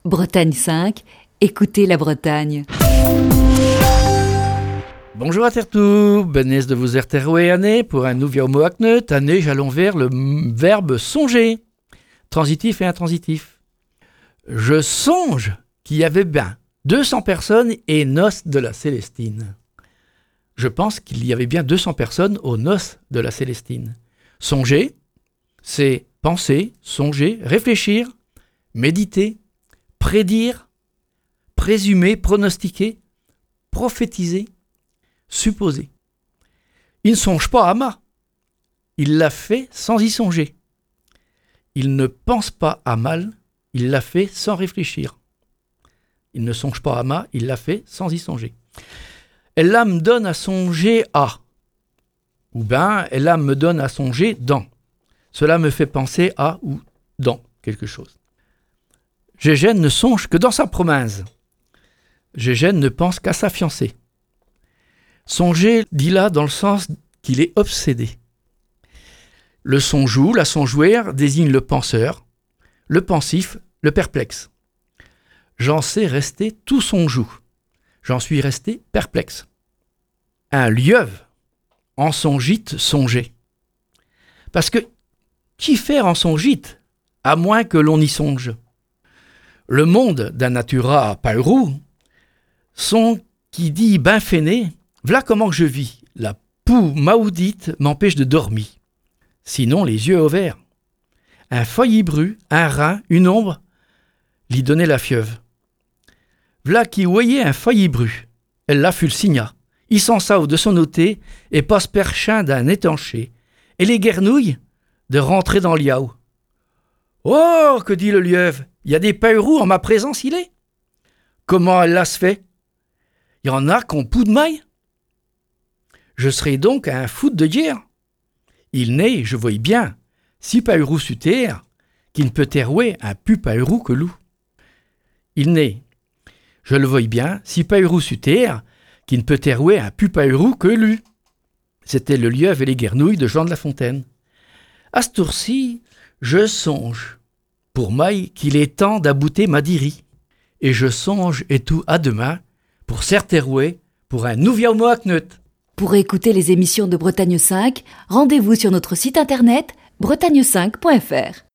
Bretagne 5, écoutez la Bretagne. Bonjour à tertou, benez de vous erterwe année pour un nouveau mot acneut. Année, j'allons vers le verbe songer, transitif et intransitif. Je songe qu'il y avait bien 200 personnes et noces de la Célestine. Je pense qu'il y avait bien 200 personnes aux noces de la Célestine. Songer, c'est penser, songer, réfléchir, méditer, prédire, présumer, pronostiquer, prophétiser, supposer. Il ne songe pas à ma. Il l'a fait sans y songer. Il ne pense pas à mal. Il l'a fait sans réfléchir. Il ne songe pas à ma. Il l'a fait sans y songer. Elle me donne à songer à. Ou bien, elle me donne à songer dans. Cela me fait penser à ou dans quelque chose. Gégène ne songe que dans sa province. Gégène ne pense qu'à sa fiancée. Songer dit là dans le sens qu'il est obsédé. Le sonjou, la sonjouère désigne le penseur, le pensif, le perplexe. J'en sais rester tout sonjou. J'en suis resté perplexe. Un lieuve en son gîte songer. Parce que qui faire en son gîte, à moins que l'on y songe? Le monde d'un natura paurou, son qui dit ben fainé, v'là comment que je vis, la poux maudite m'empêche de dormir. Sinon les yeux ouverts. Un feuillis bru, un rein, une ombre, l'y donnait la fieuve. V'là qui voyait un feuillis bru, elle la fut le signa. Il s'en sauve de son ôté et passe perchin d'un étanché, et les guernouilles de rentrer dans l'iaou. Oh, que dit le lieuve, il y a des paurous en ma présence, il est. Comment elle la se fait? Il y en a qu'on poud de maille. Je serai donc un foot de guerre. Il n'est, je vois bien, si paurou su terre, qui ne peut terouer un pu paurou que loup. Il n'est, je le vois bien, si paurou su terre, qui ne peut terouer un pu paurou que loup. C'était le lieuve et les guernouilles de Jean de La Fontaine. À ce tour-ci, je songe, pour maille, qu'il est temps d'abouter ma diri. Et je songe et tout à demain, pour serterouer, pour un nouveau mot acneut. Pour écouter les émissions de Bretagne 5, rendez-vous sur notre site internet bretagne5.fr.